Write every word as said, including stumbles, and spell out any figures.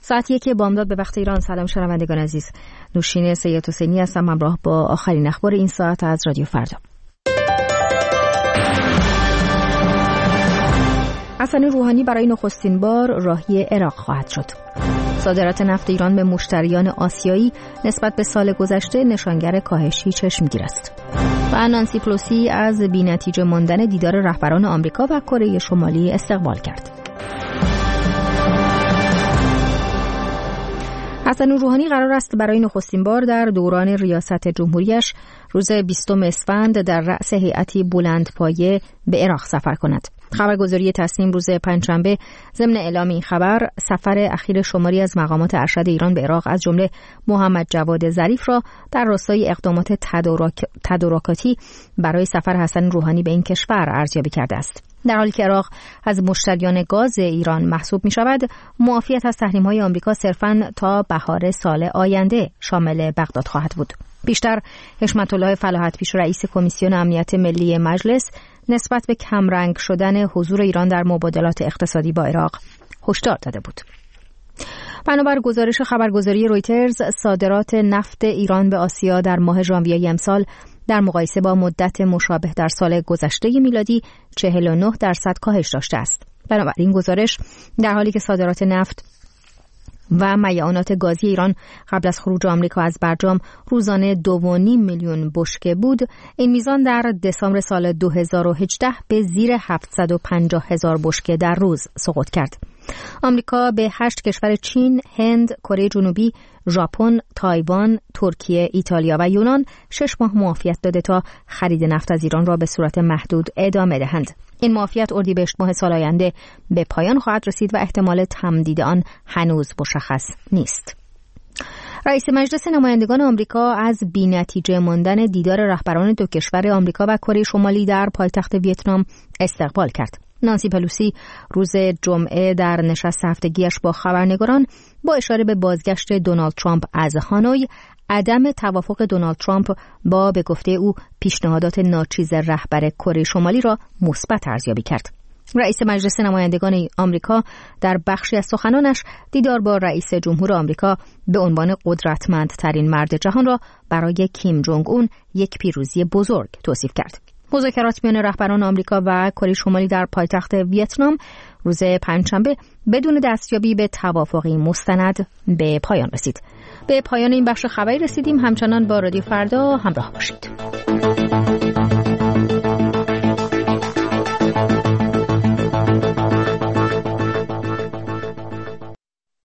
ساعت یک بامداد به وقت ایران. سلام شنوندگان عزیز، نوشین سید حسینی هستم همراه با آخرین اخبار این ساعت از رادیو فردا. حسن روحانی برای نخستین بار راهی عراق خواهد شد. صادرات نفت ایران به مشتریان آسیایی نسبت به سال گذشته نشانگر کاهشی چشمگیر است. و نانسی پلوسی از بی‌نتیجه ماندن دیدار رهبران آمریکا و کره شمالی استقبال کرد. حسن روحانی قرار است برای نخستین بار در دوران ریاست جمهوریش روز بیستم اسفند در رأس هیئتی بلندپایه به عراق سفر کند. خبرگزاری تصنیم روز پنجشنبه ضمن اعلام این خبر سفر اخیر شماری از مقامات ارشد ایران به عراق از جمله محمد جواد ظریف را در راستای اقدامات تدارک... تدارکاتی برای سفر حسن روحانی به این کشور ارزیابی کرده است. در حالی که عراق از مشتریان گاز ایران محسوب می شود، معافیت از تحریم‌های آمریکا صرفاً تا بهار سال آینده شامل بغداد خواهد بود. بیشتر حشمت الله فلاحت پیش رئیس کمیسیون امنیت ملی مجلس نسبت به کمرنگ شدن حضور ایران در مبادلات اقتصادی با عراق هشدار داده بود. بنابر گزارش خبرگزاری رویترز، صادرات نفت ایران به آسیا در ماه ژانویه امسال در مقایسه با مدت مشابه در سال گذشته میلادی چهل و نه درصد کاهش داشته است. بنابراین گزارش در حالی که صادرات نفت و میعانات گازی ایران قبل از خروج آمریکا از برجام روزانه دو و نیم میلیون بشکه بود، این میزان در دسامبر سال دو هزار و هجده به زیر هفتصد و پنجاه هزار بشکه در روز سقوط کرد. آمریکا به هشت کشور چین، هند، کره جنوبی، ژاپن، تایوان، ترکیه، ایتالیا و یونان شش ماه معافیت داده تا خرید نفت از ایران را به صورت محدود ادامه دهند. این معافیت اردیبهشت ماه سال آینده به پایان خواهد رسید و احتمال تمدید آن هنوز مشخص نیست. رئیس مجلس نمایندگان آمریکا از بی‌نتیجه ماندن دیدار رهبران دو کشور آمریکا و کره شمالی در پایتخت ویتنام استقبال کرد. نانسی پلوسی روز جمعه در نشست هفتگیش با خبرنگاران با اشاره به بازگشت دونالد ترامپ از هانوی، عدم توافق دونالد ترامپ با به گفته او پیشنهادات ناچیز رهبر کره شمالی را مثبت ارزیابی کرد. رئیس مجلس نمایندگان آمریکا در بخشی از سخنانش دیدار با رئیس جمهور آمریکا به عنوان قدرتمندترین مرد جهان را برای کیم جونگ اون یک پیروزی بزرگ توصیف کرد. مذاکرات میان رهبران آمریکا و کره شمالی در پایتخت ویتنام روز پنجشنبه بدون دستیابی به توافقی مستند به پایان رسید. به پایان این بخش خبری رسیدیم. همچنان با رادیو فردا همراه باشید.